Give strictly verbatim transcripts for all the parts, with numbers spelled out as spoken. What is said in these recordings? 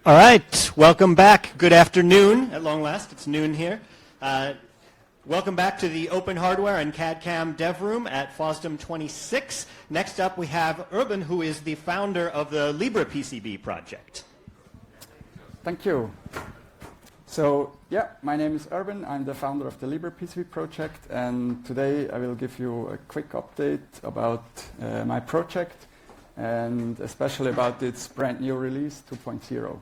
All right, welcome back. Good afternoon at long last. It's noon here. Uh, welcome back to the Open Hardware and C A D/C A M Dev Room at FOSDEM twenty-six. Next up we have Urban, who is the founder of the LibrePCB project. Thank you. So, yeah, my name is Urban. I'm the founder of the LibrePCB project, and today I will give you a quick update about uh, my project, and especially about its brand new release two point oh.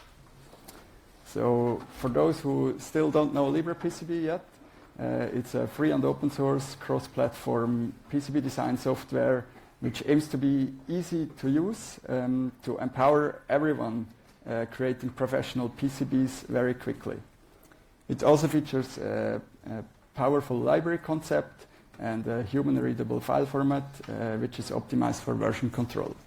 So for those who still don't know LibrePCB yet, uh, it's a free and open source cross-platform P C B design software which aims to be easy to use um, to empower everyone uh, creating professional P C Bs very quickly. It also features a, a powerful library concept and a human-readable file format uh, which is optimized for version control.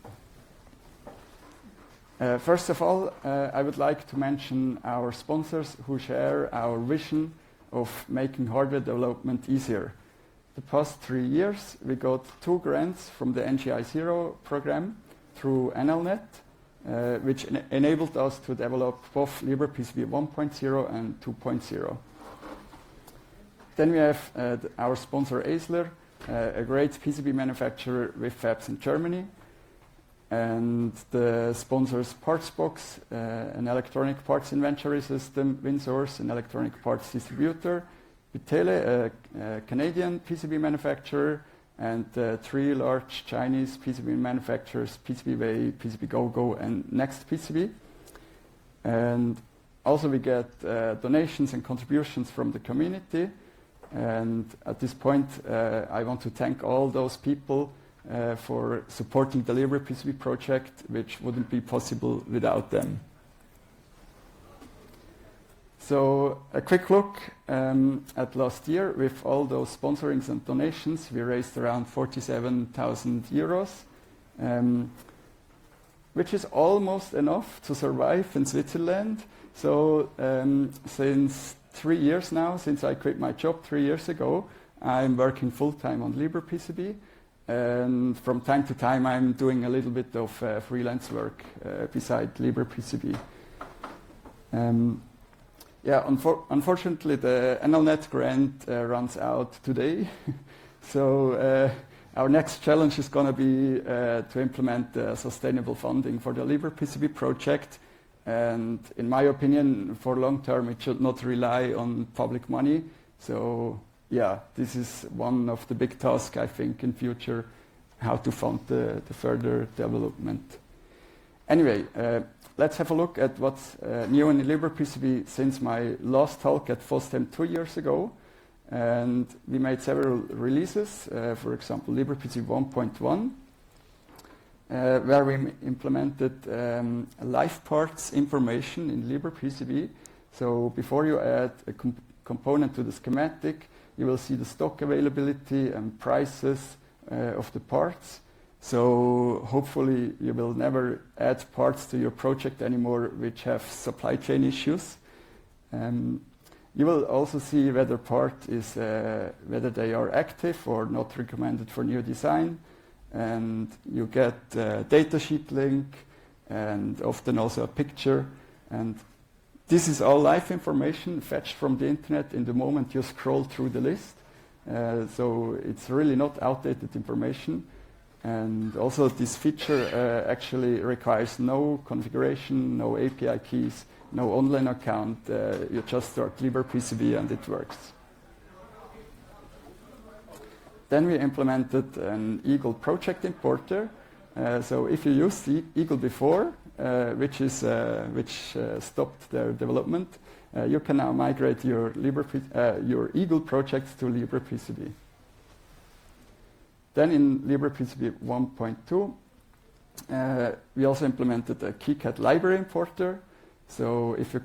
Uh, first of all, uh, I would like to mention our sponsors who share our vision of making hardware development easier. The past three years, we got two grants from the N G I Zero program through N L net, uh, which en enabled us to develop both LibrePCB one point oh and two point oh. Then we have uh, our sponsor Aisler, uh, a great P C B manufacturer with fabs in Germany. And the sponsors PartsBox, uh, an electronic parts inventory system, WinSource, an electronic parts distributor, Bitele, a, a Canadian P C B manufacturer, and uh, three large Chinese P C B manufacturers, PCBWay, PCBGoGo, and NextPCB. And also we get uh, donations and contributions from the community. And at this point, uh, I want to thank all those people Uh, for supporting the LibrePCB project, which wouldn't be possible without them. So a quick look um, at last year. With all those sponsorings and donations, we raised around forty-seven thousand euros, um, which is almost enough to survive in Switzerland. So um, since three years now, since I quit my job three years ago, I'm working full-time on LibrePCB. And from time to time, I'm doing a little bit of uh, freelance work uh, beside LibrePCB. Um, yeah, unfor unfortunately, the N L net grant uh, runs out today. So uh, our next challenge is going to be uh, to implement uh, sustainable funding for the LibrePCB project. And in my opinion, for long term, it should not rely on public money. So yeah, this is one of the big tasks, I think, in future, how to fund the, the further development. Anyway, uh, let's have a look at what's uh, new in LibrePCB since my last talk at FOSDEM two years ago. And we made several releases, uh, for example, LibrePCB one point one, uh, where we implemented um, live parts information in LibrePCB. So before you add a comp component to the schematic, you will see the stock availability and prices uh, of the parts. So hopefully you will never add parts to your project anymore which have supply chain issues. Um, you will also see whether part is uh, whether they are active or not recommended for new design. And you get a datasheet link and often also a picture. And this is all live information fetched from the internet in the moment you scroll through the list. Uh, so it's really not outdated information. And also this feature uh, actually requires no configuration, no A P I keys, no online account. Uh, you just start LibrePCB and it works. Then we implemented an Eagle project importer. Uh, so if you used the Eagle before, Uh, which is uh, which uh, stopped their development, uh, you can now migrate your Libre uh, your Eagle projects to LibrePCB. Then in LibrePCB one point two, uh, we also implemented a KiCad library importer. So if you